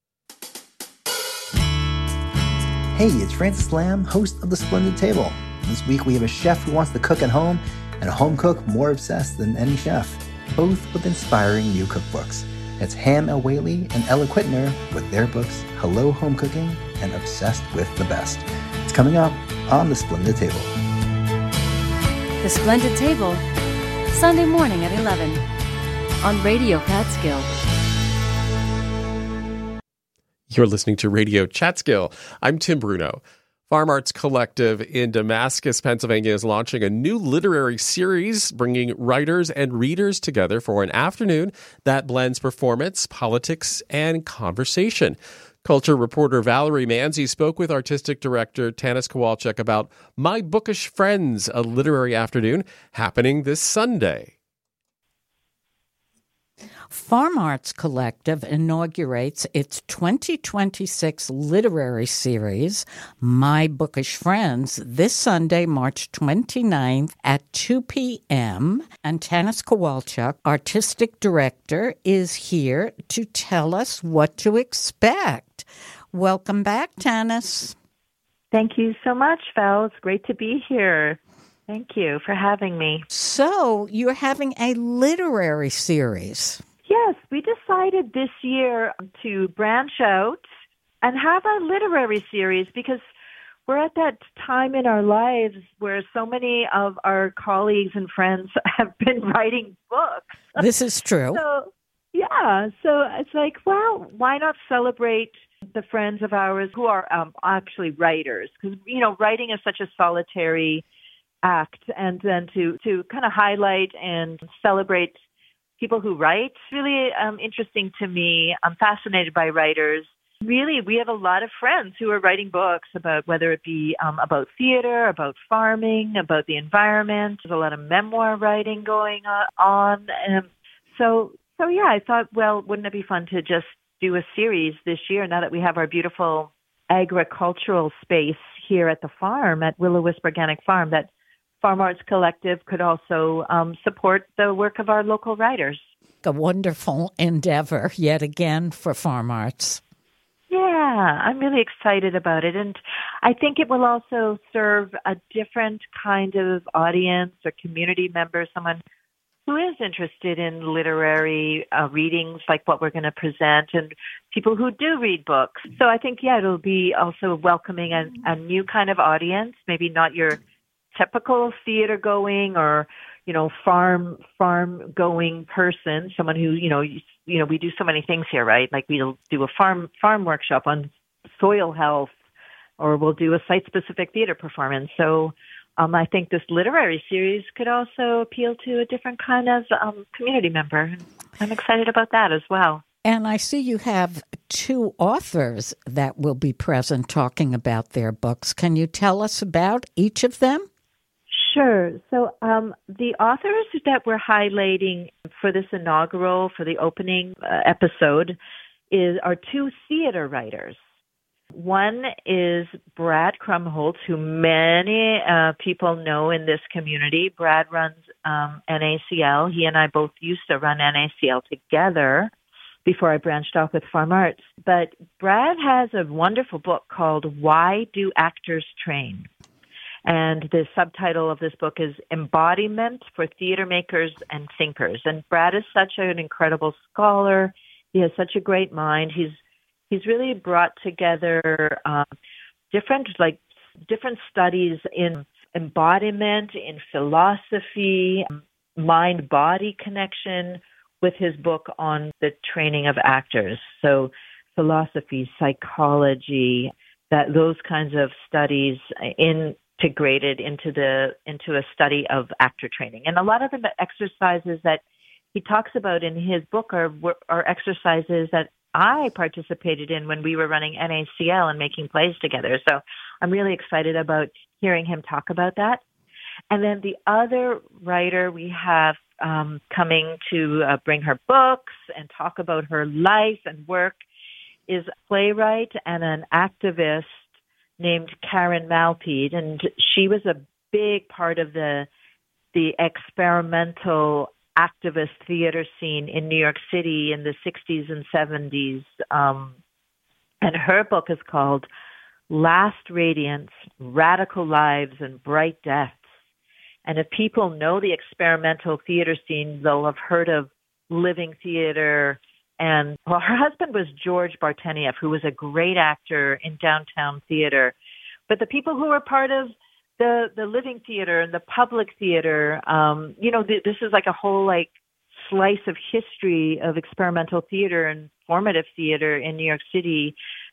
Hey, it's Francis Lamb, host of The Splendid Table. This week we have a chef who wants to cook at home and a home cook more obsessed than any chef, both with inspiring new cookbooks. It's Ham El Whaley and Ella Quittner with their books Hello Home Cooking and Obsessed with the Best. It's coming up on The Splendid Table. The Splendid Table, Sunday morning at eleven on Radio Catskill. You're listening to Radio Chatskill. I'm Tim Bruno. Farm Arts Collective in Damascus, Pennsylvania is launching a new literary series bringing writers and readers together for an afternoon that blends performance, politics, and conversation. Culture reporter Valerie Manzi spoke with artistic director Tanis Kowalczyk about My Bookish Friends, a literary afternoon happening this Sunday. Farm Arts Collective inaugurates its twenty twenty-six literary series, My Bookish Friends, this Sunday, March twenty-ninth at two p.m. And Tanis Kowalczyk, artistic director, is here to tell us what to expect. Welcome back, Tanis. Thank you so much, Val. It's great to be here. Thank you for having me. So, you're having a literary series. Yes, we decided this year to branch out and have a literary series because we're at that time in our lives where so many of our colleagues and friends have been writing books. This is true. So, yeah, so it's like, well, why not celebrate the friends of ours who are um, actually writers? Because, you know, writing is such a solitary act, and then to, to kind of highlight and celebrate people who write. Really um, interesting to me. I'm fascinated by writers. Really, we have a lot of friends who are writing books about whether it be um, about theater, about farming, about the environment. There's a lot of memoir writing going on. And so, so yeah, I thought, well, wouldn't it be fun to just do a series this year now that we have our beautiful agricultural space here at the farm, at Will-O-Wisp Organic Farm, that Farm Arts Collective could also um, support the work of our local writers. A wonderful endeavor, yet again, for Farm Arts. Yeah, I'm really excited about it. And I think it will also serve a different kind of audience or community member, someone who is interested in literary uh, readings like what we're going to present, and people who do read books. So I think, yeah, it'll be also welcoming a, a new kind of audience, maybe not your typical theater going or, you know, farm farm going person, someone who, you know, you, you know, we do so many things here, right? Like we'll do a farm farm workshop on soil health, or we'll do a site-specific theater performance. So um, I think this literary series could also appeal to a different kind of um, community member. I'm excited about that as well. And I see you have two authors that will be present talking about their books. Can you tell us about each of them? Sure. So um, the authors that we're highlighting for this inaugural, for the opening uh, episode, is are two theater writers. One is Brad Krumholtz, who many uh, people know in this community. Brad runs um, N A C L. He and I both used to run N A C L together before I branched off with Farm Arts. But Brad has a wonderful book called Why Do Actors Train? And the subtitle of this book is Embodiment for Theater Makers and Thinkers. And Brad is such an incredible scholar. He has such a great mind. He's he's really brought together um, different like different studies in embodiment, in philosophy, mind-body connection, with his book on the training of actors. So philosophy, psychology, that those kinds of studies in integrated into the into a study of actor training. And a lot of the exercises that he talks about in his book are are exercises that I participated in when we were running N A C L and making plays together. So I'm really excited about hearing him talk about that. And then the other writer we have um, coming to uh, bring her books and talk about her life and work is a playwright and an activist named Karen Malpede, and she was a big part of the the experimental activist theater scene in New York City in the sixties and seventies. Um, and her book is called Last Radiance, Radical Lives and Bright Deaths. And if people know the experimental theater scene, they'll have heard of Living Theater. And well, her husband was George Bartenieff, who was a great actor in downtown theater. But the people who were part of the, the Living Theater and the Public Theater, um, you know, th- this is like a whole like slice of history of experimental theater and formative theater in New York City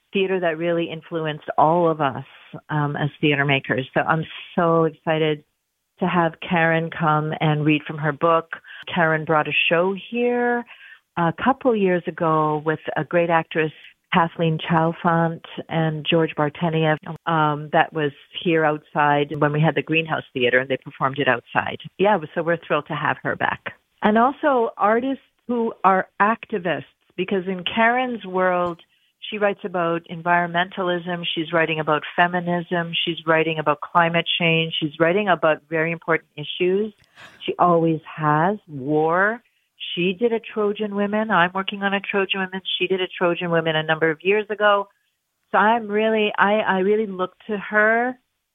theater that really influenced all of us um, as theater makers. So I'm so excited to have Karen come and read from her book. Karen brought a show here a couple years ago with a great actress, Kathleen Chalfant and George Barteniev, um, that was here outside when we had the Greenhouse Theater, and they performed it outside. Yeah, so we're thrilled to have her back. And also artists who are activists, because in Karen's world, she writes about environmentalism, she's writing about feminism, she's writing about climate change, she's writing about very important issues. She always has. War. She did a Trojan Women. I'm working on a Trojan Women. She did a Trojan Women a number of years ago. So I'm really, I, I really look to her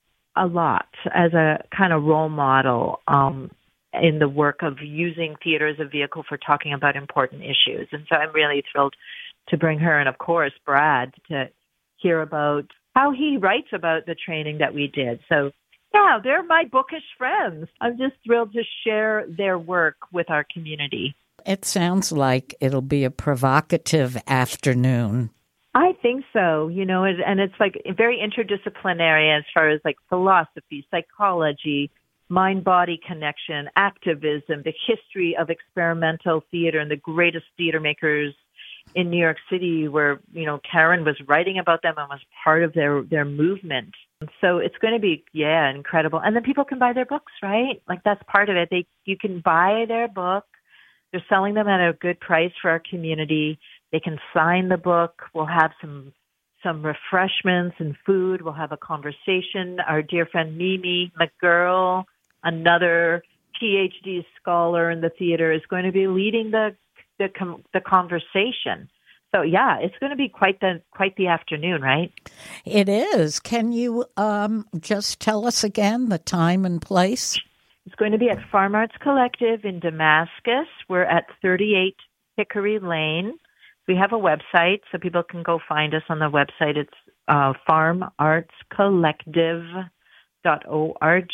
a lot as a kind of role model um, in the work of using theater as a vehicle for talking about important issues. And so I'm really thrilled to bring her, and of course, Brad, to hear about how he writes about the training that we did. So yeah, they're my bookish friends. I'm just thrilled to share their work with our community. It sounds like it'll be a provocative afternoon. I think so, you know, and it's like very interdisciplinary as far as like philosophy, psychology, mind-body connection, activism, the history of experimental theater and the greatest theater makers in New York City, where, you know, Karen was writing about them and was part of their, their movement. So it's going to be, yeah, incredible. And then people can buy their books, right? Like that's part of it. They, you can buy their book. They're selling them at a good price for our community. They can sign the book. We'll have some some refreshments and food. We'll have a conversation. Our dear friend Mimi McGurl, another P H D scholar in the theater, is going to be leading the the, the conversation. So yeah, it's going to be quite the quite the afternoon, right? It is. Can you um, just tell us again the time and place? It's going to be at Farm Arts Collective in Damascus. We're at thirty-eight Hickory Lane. We have a website, so people can go find us on the website. It's uh, farm arts collective dot org,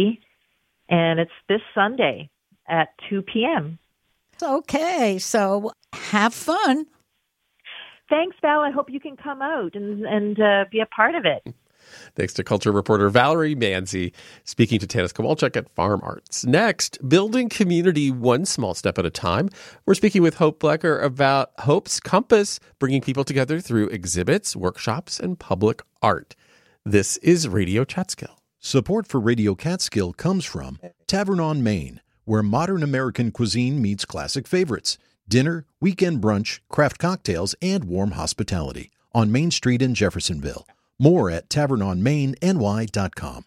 and it's this Sunday at two p.m. Okay, so have fun. Thanks, Val. I hope you can come out and, and uh, be a part of it. Thanks to culture reporter Valerie Manzi, speaking to Tanis Kowalczyk at Farm Arts. Next, building community one small step at a time. We're speaking with Hope Blecker about Hope's Compass, bringing people together through exhibits, workshops, and public art. This is Radio Catskill. Support for Radio Catskill comes from Tavern on Main, where modern American cuisine meets classic favorites. Dinner, weekend brunch, craft cocktails, and warm hospitality on Main Street in Jeffersonville. More at tavern on main n y dot com.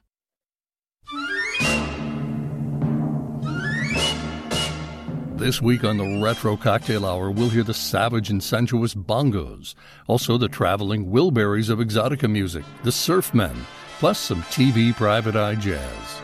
This week on the Retro Cocktail Hour, we'll hear the savage and sensuous bongos, also the traveling Wilburys of exotica music, the Surfmen, plus some T V private eye jazz.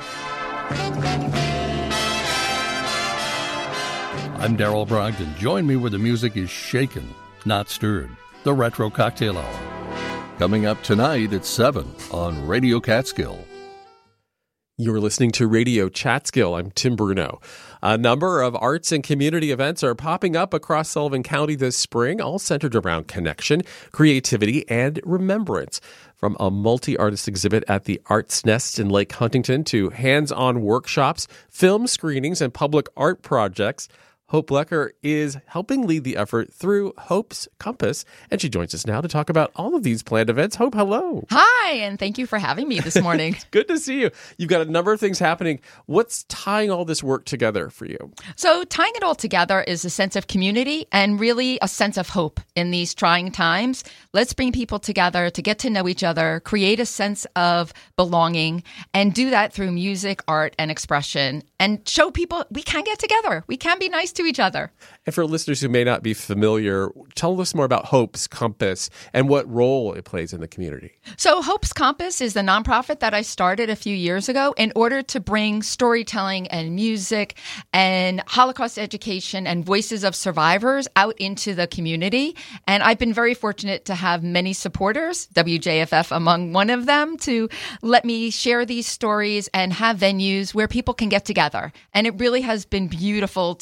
I'm Darrell Brogdon. Join me where the music is shaken, not stirred. The Retro Cocktail Hour. Coming up tonight at seven on Radio Catskill. You're listening to Radio Catskill. I'm Tim Bruno. A number of arts and community events are popping up across Sullivan County this spring, all centered around connection, creativity, and remembrance. From a multi-artist exhibit at the Arts Nest in Lake Huntington to hands-on workshops, film screenings, and public art projects, Hope Blecker is helping lead the effort through Hope's Compass, and she joins us now to talk about all of these planned events. Hope, hello. Hi, and thank you for having me this morning. Good to see you. You've got a number of things happening. What's tying all this work together for you? So tying it all together is a sense of community and really a sense of hope in these trying times. Let's bring people together to get to know each other, create a sense of belonging, and do that through music, art, and expression, and show people we can get together. We can be nice to each other. And for listeners who may not be familiar, tell us more about Hope's Compass and what role it plays in the community. So Hope's Compass is the nonprofit that I started a few years ago in order to bring storytelling and music and Holocaust education and voices of survivors out into the community. And I've been very fortunate to have many supporters, W J F F among one of them, to let me share these stories and have venues where people can get together. And it really has been beautiful to see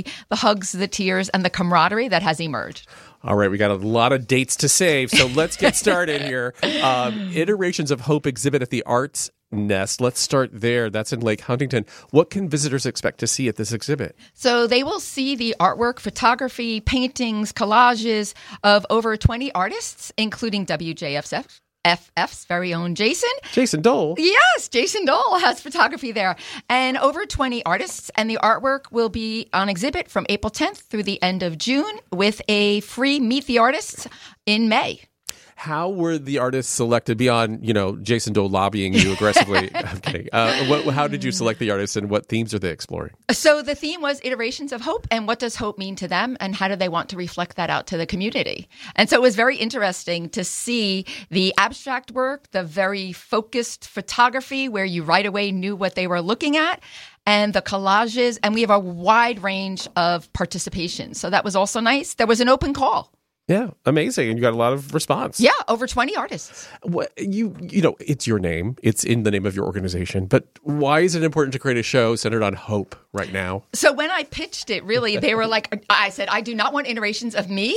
the hugs, the tears, and the camaraderie that has emerged. All right, we got a lot of dates to save, so let's get started here. Um, Iterations of Hope exhibit at the Arts Nest. Let's start there. That's in Lake Huntington. What can visitors expect to see at this exhibit? So they will see the artwork, photography, paintings, collages of over twenty artists, including W J F F. F F's very own Jason. Jason Dole. Yes, Jason Dole has photography there. And over twenty artists, and the artwork will be on exhibit from April tenth through the end of June with a free Meet the Artists in May. How were the artists selected beyond, you know, Jason Dole lobbying you aggressively? I'm kidding. Uh, what, how did you select the artists and what themes are they exploring? So the theme was Iterations of Hope, and what does hope mean to them, and how do they want to reflect that out to the community? And so it was very interesting to see the abstract work, the very focused photography where you right away knew what they were looking at, and the collages, and we have a wide range of participation. So that was also nice. There was an open call. Yeah, amazing. And you got a lot of response. Yeah, over twenty artists. What you you know, it's your name. It's in the name of your organization. But why is it important to create a show centered on hope right now? So when I pitched it, really, they were like, I said, I do not want iterations of me.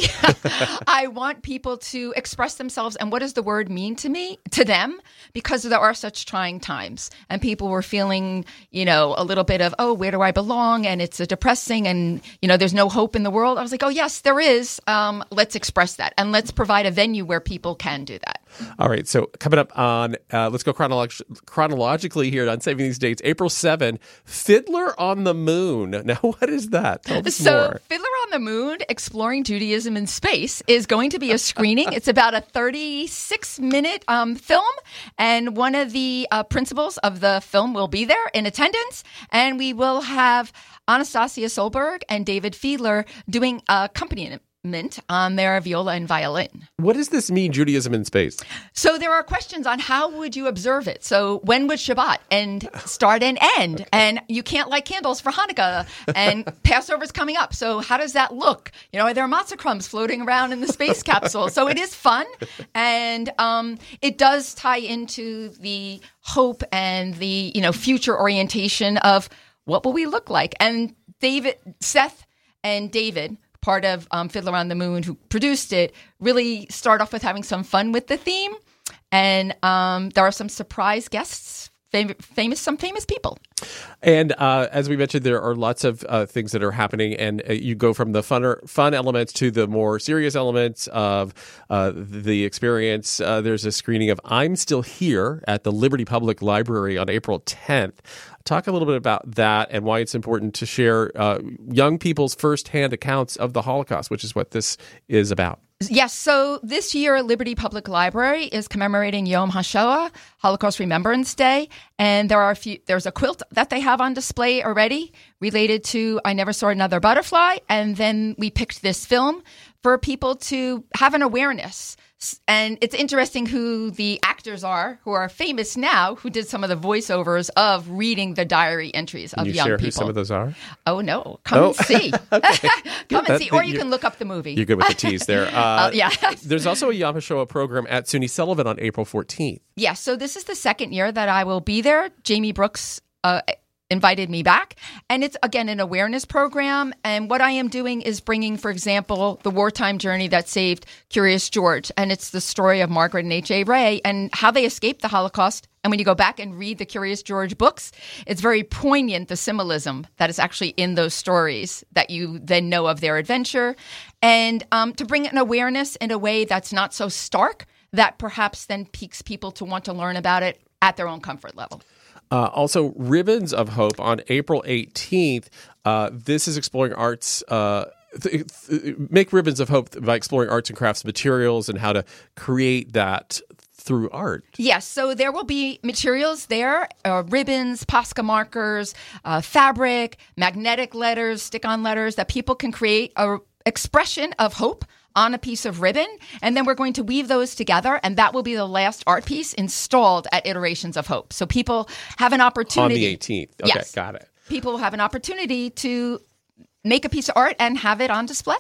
I want people to express themselves and what does the word mean to me, to them, because there are such trying times. And people were feeling, you know, a little bit of, oh, where do I belong? And it's a depressing and, you know, there's no hope in the world. I was like, oh, yes, there is. Um, let's express that. And let's provide a venue where people can do that. All right. So coming up on, uh, let's go chronolog- chronologically here on Saving These Dates. April seventh, Fiddler on the Moon. Now, what is that? Tell us so, more. Fiddler on the Moon, Exploring Judaism in Space, is going to be a screening. It's about a thirty-six minute um, film. And one of the uh, principals of the film will be there in attendance. And we will have Anastasia Solberg and David Fiedler doing accompaniment on their viola and violin. What does this mean, Judaism in space? So there are questions on how would you observe it. So when would Shabbat end, start and end? Okay. And you can't light candles for Hanukkah, and Passover's coming up. So how does that look? You know, are there matzah crumbs floating around in the space capsule? So it is fun, and um, it does tie into the hope and the, you know, future orientation of what will we look like. And David, Seth and David, part of um, Fiddler on the Moon, who produced it, really start off with having some fun with the theme. And um, there are some surprise guests, fam- famous, some famous people. And uh, as we mentioned, there are lots of uh, things that are happening, and uh, you go from the funner, fun elements to the more serious elements of uh, the experience. Uh, there's a screening of I'm Still Here at the Liberty Public Library on April tenth. Talk a little bit about that and why it's important to share uh, young people's firsthand accounts of the Holocaust, which is what this is about. Yes. So this year, Liberty Public Library is commemorating Yom HaShoah, Holocaust Remembrance Day. And there are a few, there's a quilt that they have on display already related to I Never Saw Another Butterfly. And then we picked this film for people to have an awareness. And it's interesting who the actors are, who are famous now, who did some of the voiceovers of reading the diary entries of Can you young share people. Who some of those are? Oh, no. Come oh. and see. Okay. Come and see. Or you you're, can look up the movie. You're good with the tease there. Uh, uh, yeah. There's also a Yom HaShoah program at SUNY Sullivan on April fourteenth. Yes. Yeah, so this is the second year that I will be there. Jamie Brooks uh, invited me back. And it's, again, an awareness program. And what I am doing is bringing, for example, the wartime journey that saved Curious George. And it's the story of Margaret and H A. Ray and how they escaped the Holocaust. And when you go back and read the Curious George books, it's very poignant, the symbolism that is actually in those stories that you then know of their adventure. And um, to bring an awareness in a way that's not so stark, that perhaps then piques people to want to learn about it at their own comfort level. Uh, also, Ribbons of Hope on April eighteenth. Uh, this is exploring arts. Uh, th- th- make Ribbons of Hope by exploring arts and crafts materials and how to create that through art. Yes, so there will be materials there, uh, ribbons, Posca markers, uh, fabric, magnetic letters, stick-on letters that people can create a expression of hope on a piece of ribbon, and then we're going to weave those together, and that will be the last art piece installed at Iterations of Hope. So people have an opportunity. On the eighteenth. Okay, yes. Got it. People have an opportunity to make a piece of art and have it on display.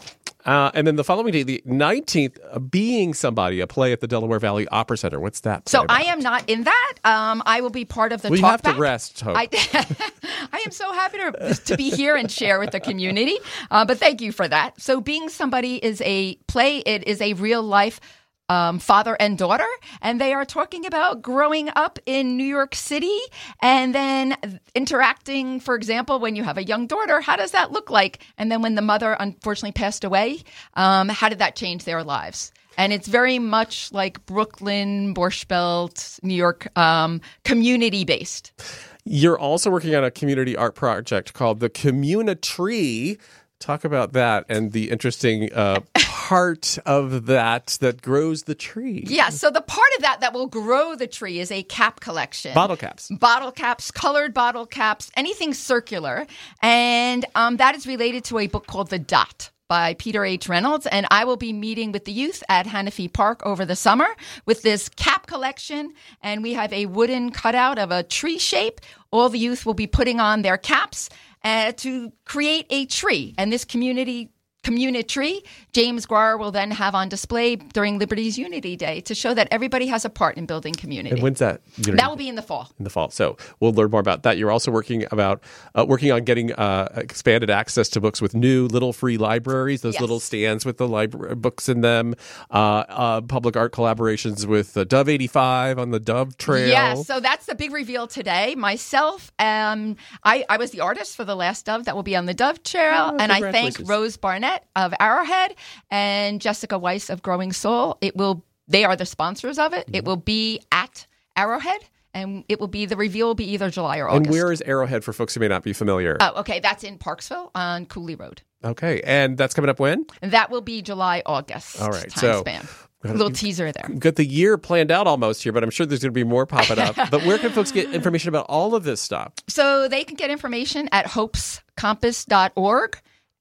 Uh, and then the following day, the nineteenth, uh, Being Somebody, a play at the Delaware Valley Opera Center. What's that play So about? I am not in that. Um, I will be part of the well, talk you have back. to rest, Hope. I, I am so happy to, to be here and share with the community. Uh, but thank you for that. So Being Somebody is a play. It is a real life Um, father and daughter, and they are talking about growing up in New York City and then interacting, for example, when you have a young daughter, how does that look like? And then when the mother unfortunately passed away, um, how did that change their lives? And it's very much like Brooklyn, Borscht Belt, New York, um, community-based. You're also working on a community art project called the Communitree. Talk about that and the interesting uh, part of that that grows the tree. Yeah, so the part of that that will grow the tree is a cap collection. Bottle caps. Bottle caps, colored bottle caps, anything circular. And um, that is related to a book called The Dot by Peter H. Reynolds. And I will be meeting with the youth at Hanafi Park over the summer with this cap collection. And we have a wooden cutout of a tree shape. All the youth will be putting on their caps Uh, to create a tree. And this community community tree, James Guar will then have on display during Liberty's Unity Day to show that everybody has a part in building community. And when's that? Unity? That will be in the fall. In the fall. So we'll learn more about that. You're also working about uh, working on getting uh, expanded access to books with new little free libraries, those Yes. little stands with the libra- books in them, uh, uh, public art collaborations with uh, Dove eighty-five on the Dove Trail. Yeah, so that's the big reveal today. Myself, um, I, I was the artist for the last Dove that will be on the Dove Trail, Oh, and I thank congratulations. Rose Barnett of Arrowhead and Jessica Weiss of Growing Soul. It will; they are the sponsors of it. Mm-hmm. It will be at Arrowhead, and it will be the reveal will be either July or August. And where is Arrowhead for folks who may not be familiar? Oh, okay, that's in Parksville on Cooley Road. Okay, and that's coming up when? And that will be July, August. All right, time so span. A little teaser there. We've got the year planned out almost here, but I'm sure there's going to be more popping up. But where can folks get information about all of this stuff? So they can get information at hopes compass dot org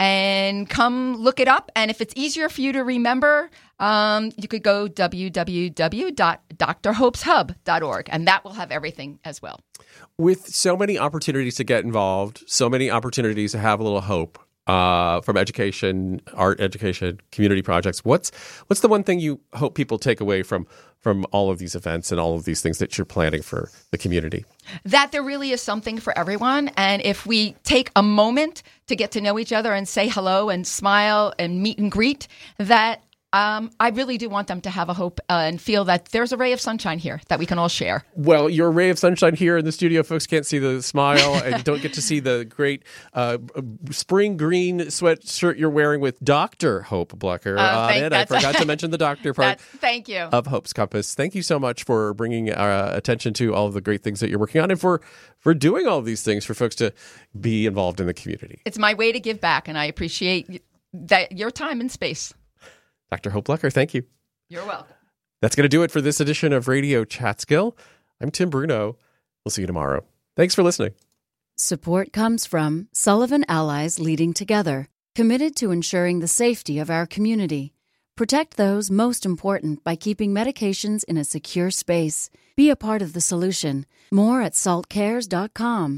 and come look it up. And if it's easier for you to remember, um, you could go w w w dot d r hopes hub dot org, and that will have everything as well. With so many opportunities to get involved, so many opportunities to have a little hope uh, from education, art education, community projects, what's what's the one thing you hope people take away from from all of these events and all of these things that you're planning for the community? That there really is something for everyone. And if we take a moment to get to know each other and say hello and smile and meet and greet, that um, I really do want them to have a hope uh, and feel that there's a ray of sunshine here that we can all share. Well, your ray of sunshine here in the studio, folks can't see the smile and don't get to see the great uh, spring green sweatshirt you're wearing with Doctor Hope Blecker Oh, on thank- it. I that's- forgot to mention the doctor part That's- Thank you. of Hope's Compass. Thank you so much for bringing uh, attention to all of the great things that you're working on and for, for doing all of these things for folks to be involved in the community. It's my way to give back, and I appreciate that your time and space. Doctor Hope Blecker, thank you. You're welcome. That's going to do it for this edition of Radio Chatskill. I'm Tim Bruno. We'll see you tomorrow. Thanks for listening. Support comes from Sullivan Allies Leading Together, committed to ensuring the safety of our community. Protect those most important by keeping medications in a secure space. Be a part of the solution. More at salt cares dot com.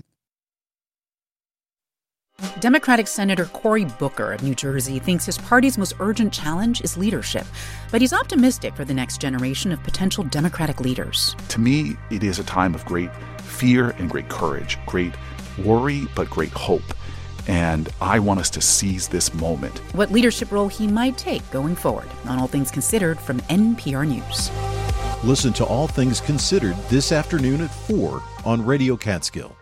Democratic Senator Cory Booker of New Jersey thinks his party's most urgent challenge is leadership, but he's optimistic for the next generation of potential Democratic leaders. To me, it is a time of great fear and great courage, great worry, but great hope. And I want us to seize this moment. What leadership role he might take going forward on All Things Considered from N P R News. Listen to All Things Considered this afternoon at four on Radio Catskill.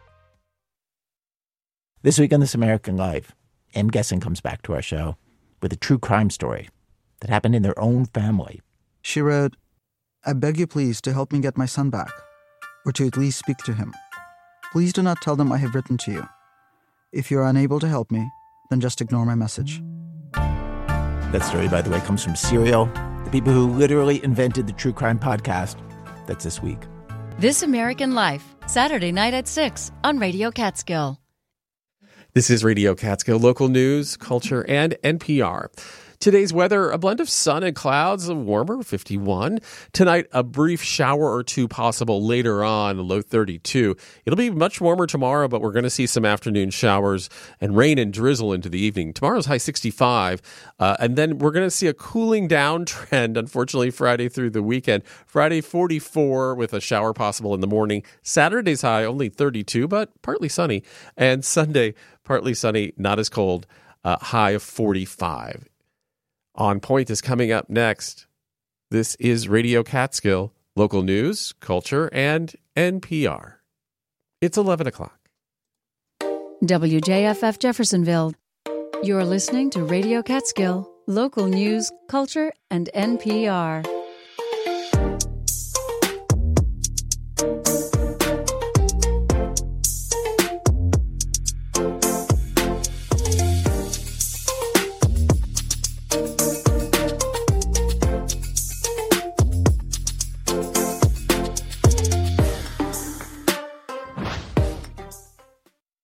This week on This American Life, M. Guessing comes back to our show with a true crime story that happened in their own family. She wrote, "I beg you please to help me get my son back, or to at least speak to him. Please do not tell them I have written to you. If you are unable to help me, then just ignore my message." That story, by the way, comes from Serial, the people who literally invented the true crime podcast. That's this week. This American Life, Saturday night at six on Radio Catskill. This is Radio Catskill, local news, culture, and N P R. Today's weather, a blend of sun and clouds, warmer, fifty-one. Tonight, a brief shower or two possible later on, low thirty-two. It'll be much warmer tomorrow, but we're going to see some afternoon showers and rain and drizzle into the evening. Tomorrow's high sixty-five, uh, and then we're going to see a cooling down trend, unfortunately, Friday through the weekend. Friday, forty-four with a shower possible in the morning. Saturday's high, only thirty-two, but partly sunny. And Sunday, partly sunny, not as cold, uh, high of forty-five. On Point is coming up next. This is Radio Catskill, local news, culture, and N P R. It's eleven o'clock. W J F F Jeffersonville. You're listening to Radio Catskill, local news, culture, and N P R.